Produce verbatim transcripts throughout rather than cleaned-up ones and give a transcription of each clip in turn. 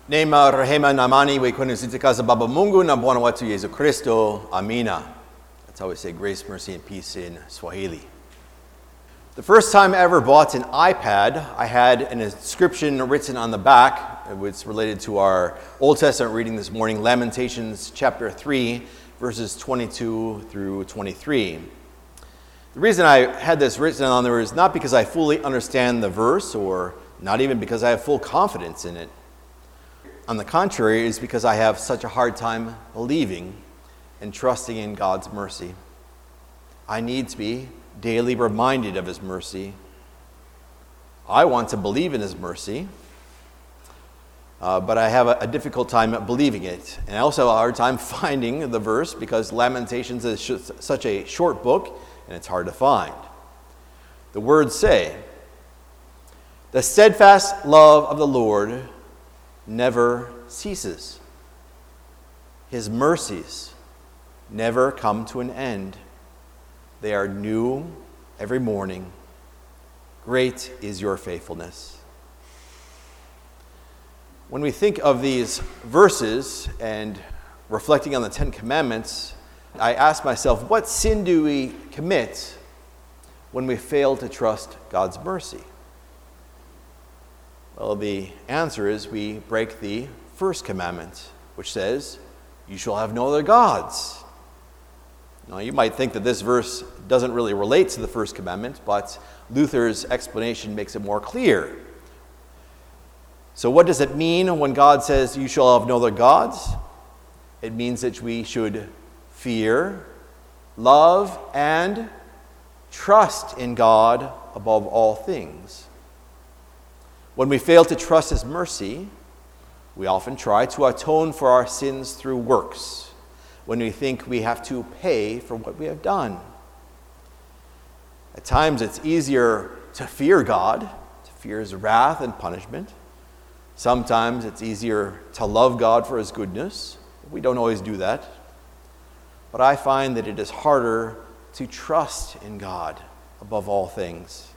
Neema, rehema na amani iwe kwenu zitakaza Baba Mungu na Bwana wetu Yesu Kristo. Amina. That's how we say grace, mercy, and peace in Swahili. The first time I ever bought an iPad, I had an inscription written on the back. It was related to our Old Testament reading this morning, Lamentations chapter three, verses twenty-two through twenty-three. The reason I had this written on there is not because I fully understand the verse or not even because I have full confidence in it. On the contrary, it's because I have such a hard time believing and trusting in God's mercy. I need to be daily reminded of His mercy. I want to believe in His mercy, uh, but I have a, a difficult time believing it. And I also have a hard time finding the verse because Lamentations is sh- such a short book and it's hard to find. The words say, "The steadfast love of the Lord never ceases. His mercies never come to an end. They are new every morning. Great is your faithfulness." When we think of these verses and reflecting on the Ten Commandments, I ask myself, what sin do we commit when we fail to trust God's mercy? Well, the answer is we break the first commandment, which says, "You shall have no other gods." Now, you might think that this verse doesn't really relate to the first commandment, but Luther's explanation makes it more clear. So what does it mean when God says, "You shall have no other gods"? It means that we should fear, love, and trust in God above all things. When we fail to trust His mercy, we often try to atone for our sins through works, when we think we have to pay for what we have done. At times it's easier to fear God, to fear His wrath and punishment. Sometimes it's easier to love God for His goodness. We don't always do that. But I find that it is harder to trust in God above all things.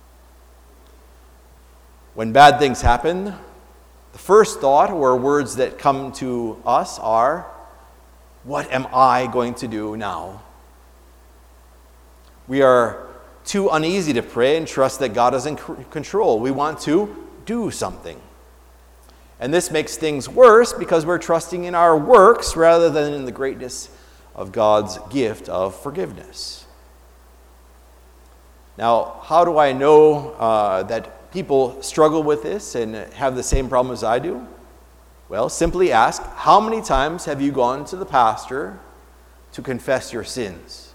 When bad things happen, the first thought or words that come to us are, "What am I going to do now?" We are too uneasy to pray and trust that God is in control. We want to do something. And this makes things worse because we're trusting in our works rather than in the greatness of God's gift of forgiveness. Now, how do I know uh, that people struggle with this and have the same problem as I do? Well, simply ask, how many times have you gone to the pastor to confess your sins?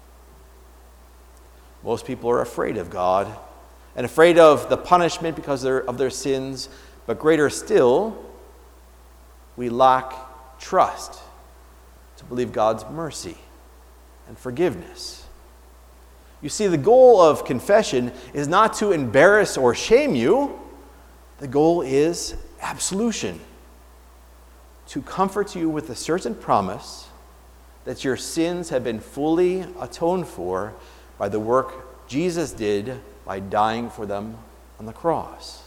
Most people are afraid of God and afraid of the punishment because of their sins, but greater still, we lack trust to believe God's mercy and forgiveness. You see, the goal of confession is not to embarrass or shame you. The goal is absolution, to comfort you with the certain promise that your sins have been fully atoned for by the work Jesus did by dying for them on the cross.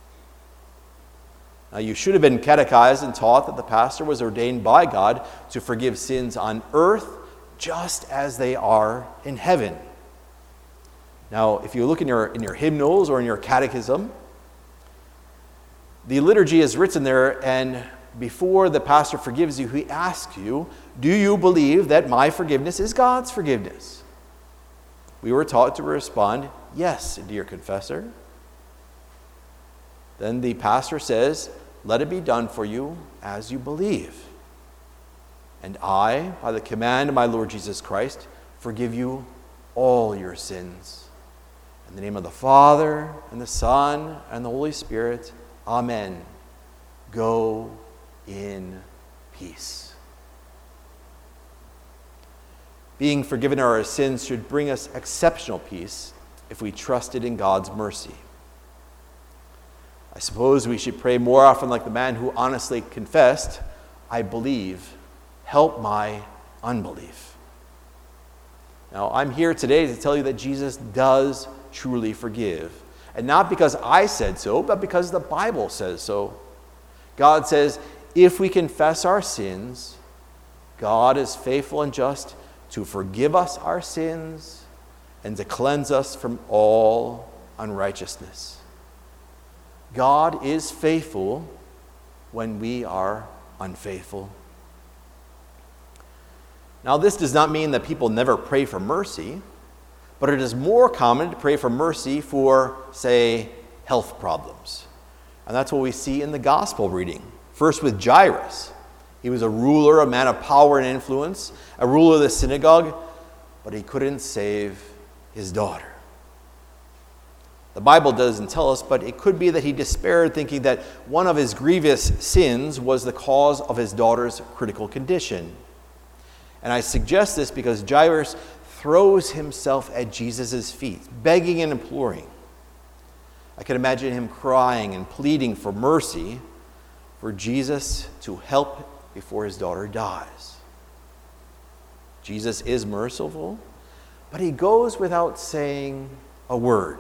Now, you should have been catechized and taught that the pastor was ordained by God to forgive sins on earth just as they are in heaven. Now, if you look in your, in your hymnals or in your catechism, the liturgy is written there, and before the pastor forgives you, he asks you, "Do you believe that my forgiveness is God's forgiveness?" We were taught to respond, "Yes, dear confessor." Then the pastor says, "Let it be done for you as you believe. And I, by the command of my Lord Jesus Christ, forgive you all your sins. In the name of the Father, and the Son, and the Holy Spirit, Amen. Go in peace." Being forgiven our sins should bring us exceptional peace if we trusted in God's mercy. I suppose we should pray more often like the man who honestly confessed, "I believe, help my unbelief." Now, I'm here today to tell you that Jesus does truly forgive. And not because I said so, but because the Bible says so. God says, if we confess our sins, God is faithful and just to forgive us our sins and to cleanse us from all unrighteousness. God is faithful when we are unfaithful. Now, this does not mean that people never pray for mercy, but it is more common to pray for mercy for, say, health problems. And that's what we see in the gospel reading. First with Jairus. He was a ruler, a man of power and influence, a ruler of the synagogue, but he couldn't save his daughter. The Bible doesn't tell us, but it could be that he despaired, thinking that one of his grievous sins was the cause of his daughter's critical condition. And I suggest this because Jairus throws himself at Jesus' feet, begging and imploring. I can imagine him crying and pleading for mercy for Jesus to help before his daughter dies. Jesus is merciful, but he goes without saying a word.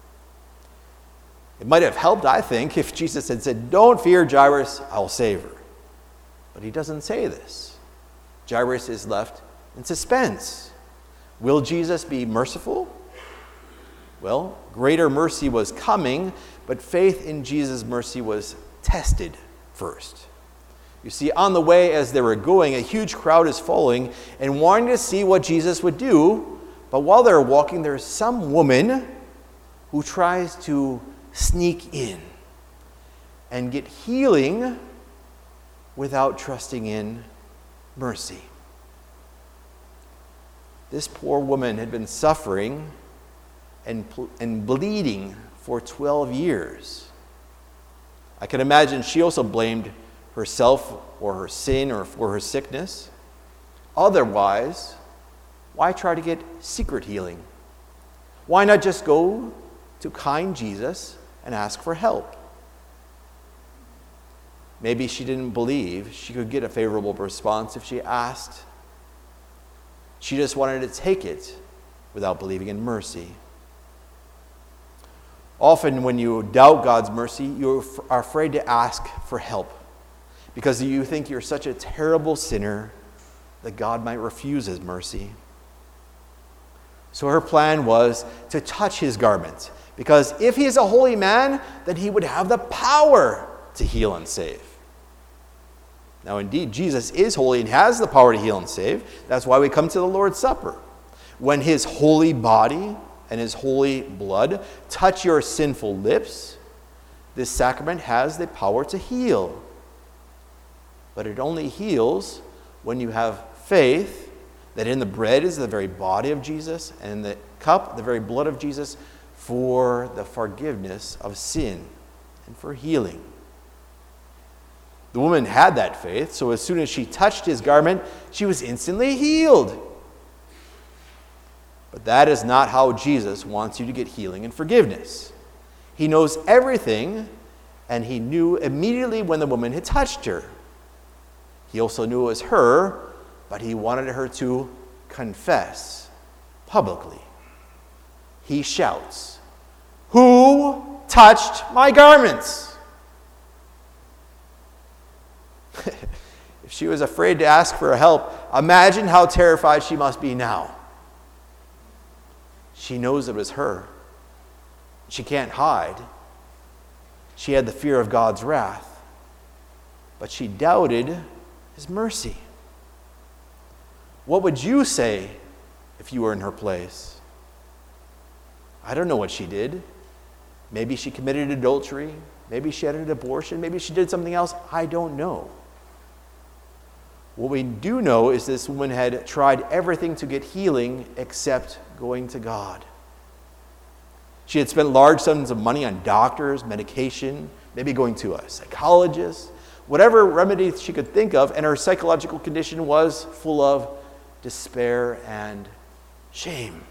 It might have helped, I think, if Jesus had said, "Don't fear, Jairus, I'll save her." But he doesn't say this. Jairus is left in suspense. Will Jesus be merciful? Well, greater mercy was coming, but faith in Jesus' mercy was tested first. You see, on the way as they were going, a huge crowd is following and wanting to see what Jesus would do. But while they're walking, there's some woman who tries to sneak in and get healing without trusting in mercy. This poor woman had been suffering and, and bleeding for twelve years. I can imagine she also blamed herself or her sin or for her sickness. Otherwise, why try to get secret healing? Why not just go to kind Jesus and ask for help? Maybe she didn't believe she could get a favorable response if she asked. She just wanted to take it without believing in mercy. Often when you doubt God's mercy, you are afraid to ask for help because you think you're such a terrible sinner that God might refuse his mercy. So her plan was to touch his garment, because if he is a holy man, then he would have the power to heal and save. Now, indeed, Jesus is holy and has the power to heal and save. That's why we come to the Lord's Supper. When his holy body and his holy blood touch your sinful lips, this sacrament has the power to heal. But it only heals when you have faith that in the bread is the very body of Jesus, and in the cup, the very blood of Jesus, for the forgiveness of sin and for healing. The woman had that faith, so as soon as she touched his garment, she was instantly healed. But that is not how Jesus wants you to get healing and forgiveness. He knows everything, and he knew immediately when the woman had touched her. He also knew it was her, but he wanted her to confess publicly. He shouts, "Who touched my garments?" If she was afraid to ask for help, imagine how terrified she must be now. She knows it was her. She can't hide. She had the fear of God's wrath, but she doubted his mercy. What would you say if you were in her place? I don't know what she did. Maybe she committed adultery. Maybe she had an abortion. Maybe she did something else. I don't know. What we do know is this woman had tried everything to get healing except going to God. She had spent large sums of money on doctors, medication, maybe going to a psychologist, whatever remedy she could think of, and her psychological condition was full of despair and shame.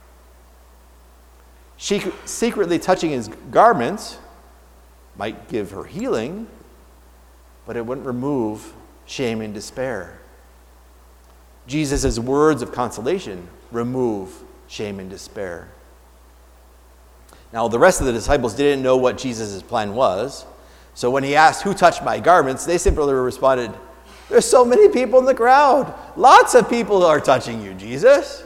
She secretly touching his garments might give her healing, but it wouldn't remove shame and despair. Jesus' words of consolation remove shame and despair. Now, the rest of the disciples didn't know what Jesus' plan was, So when he asked, "Who touched my garments?" they simply responded, "There's so many people in the crowd. Lots of people are touching you, Jesus."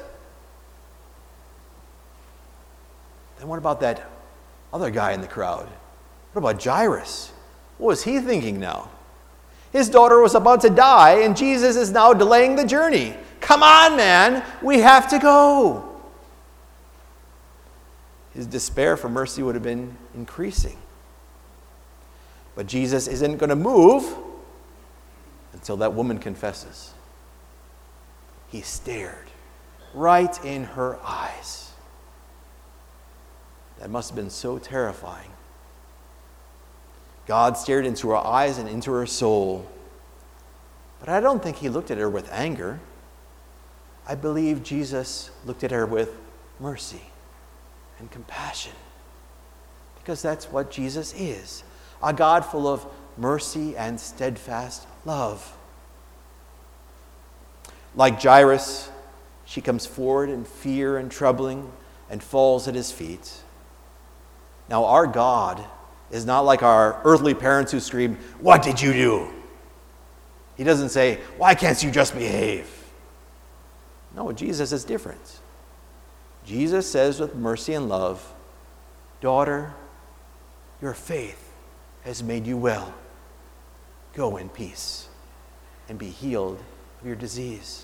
Then what about that other guy in the crowd? What about Jairus? What was he thinking now? His daughter was about to die, and Jesus is now delaying the journey. Come on, man, we have to go. His despair for mercy would have been increasing. But Jesus isn't going to move until that woman confesses. He stared right in her eyes. That must have been so terrifying. God stared into her eyes and into her soul. But I don't think he looked at her with anger. I believe Jesus looked at her with mercy and compassion. Because that's what Jesus is. A God full of mercy and steadfast love. Like Jairus, she comes forward in fear and troubling and falls at his feet. Now our God is not like our earthly parents who scream, "What did you do?" He doesn't say, "Why can't you just behave?" No, Jesus is different. Jesus says with mercy and love, "Daughter, your faith has made you well. Go in peace and be healed of your disease."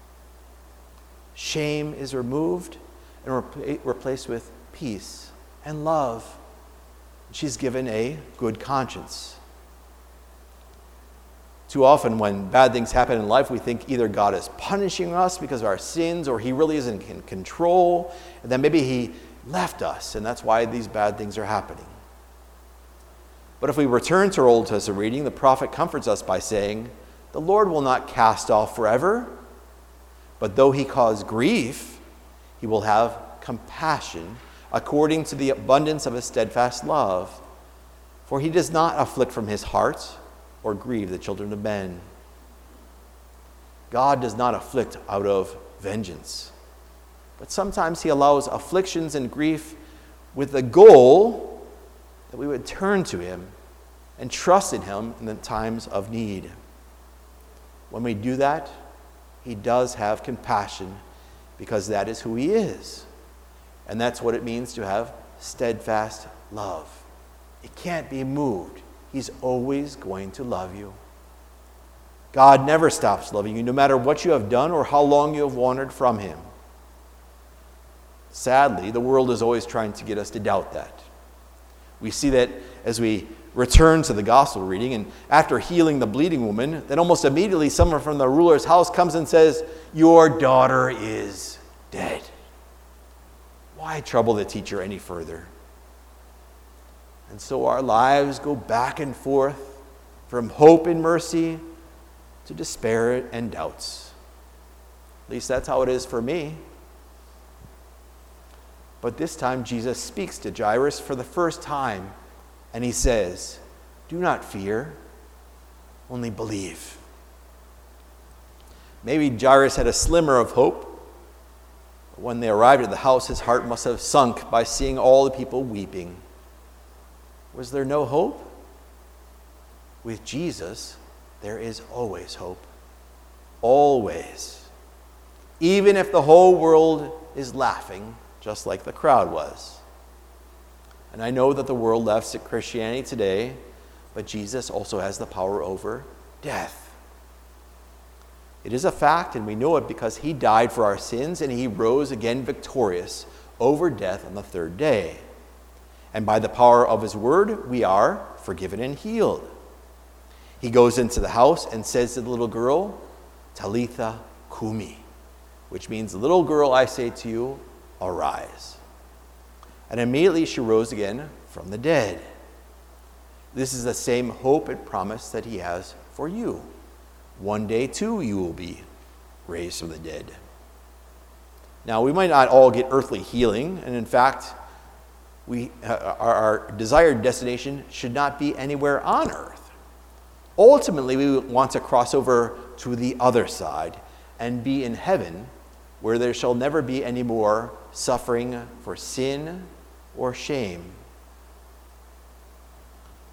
Shame is removed and re- replaced with peace and love. She's given a good conscience. Too often when bad things happen in life, we think either God is punishing us because of our sins, or he really isn't in control, and then maybe he left us, and that's why these bad things are happening. But if we return to our Old Testament reading, the prophet comforts us by saying, "The Lord will not cast off forever, but though he cause grief, he will have compassion according to the abundance of his steadfast love. For he does not afflict from his heart or grieve the children of men." God does not afflict out of vengeance, but sometimes he allows afflictions and grief with the goal that we would turn to him and trust in him in the times of need. When we do that, he does have compassion because that is who he is. And that's what it means to have steadfast love. It can't be moved. He's always going to love you. God never stops loving you, no matter what you have done or how long you have wandered from him. Sadly, the world is always trying to get us to doubt that. We see that as we return to the gospel reading, and after healing the bleeding woman, then almost immediately someone from the ruler's house comes and says, "Your daughter is dead." Why trouble the teacher any further? And so our lives go back and forth from hope and mercy to despair and doubts. At least that's how it is for me. But this time Jesus speaks to Jairus for the first time, and he says, "Do not fear, only believe." Maybe Jairus had a slimmer of hope. When they arrived at the house, his heart must have sunk by seeing all the people weeping. Was there no hope? With Jesus, there is always hope. Always. Even if the whole world is laughing, just like the crowd was. And I know that the world laughs at Christianity today, but Jesus also has the power over death. It is a fact, and we know it because he died for our sins and he rose again victorious over death on the third day. And by the power of his word, we are forgiven and healed. He goes into the house and says to the little girl, "Talitha kumi," which means, "Little girl, I say to you, arise." And immediately she rose again from the dead. This is the same hope and promise that he has for you. One day, too, you will be raised from the dead. Now, we might not all get earthly healing, and in fact, we, uh, our, our desired destination should not be anywhere on earth. Ultimately, we want to cross over to the other side and be in heaven, where there shall never be any more suffering for sin or shame.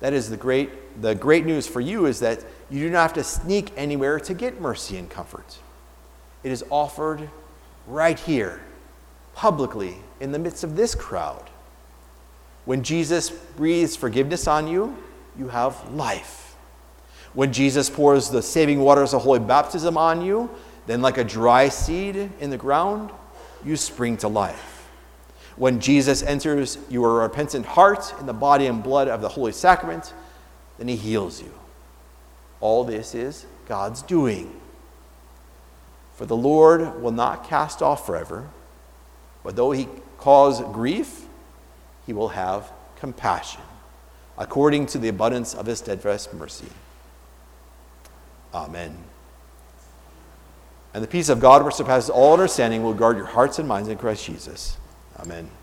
That is the great, the great news for you is that you do not have to sneak anywhere to get mercy and comfort. It is offered right here, publicly, in the midst of this crowd. When Jesus breathes forgiveness on you, you have life. When Jesus pours the saving waters of holy baptism on you, then like a dry seed in the ground, you spring to life. When Jesus enters your repentant heart in the body and blood of the Holy Sacrament, then he heals you. All this is God's doing. For the Lord will not cast off forever, but though he cause grief, he will have compassion, according to the abundance of his steadfast mercy. Amen. And the peace of God, which surpasses all understanding, will guard your hearts and minds in Christ Jesus. Amen.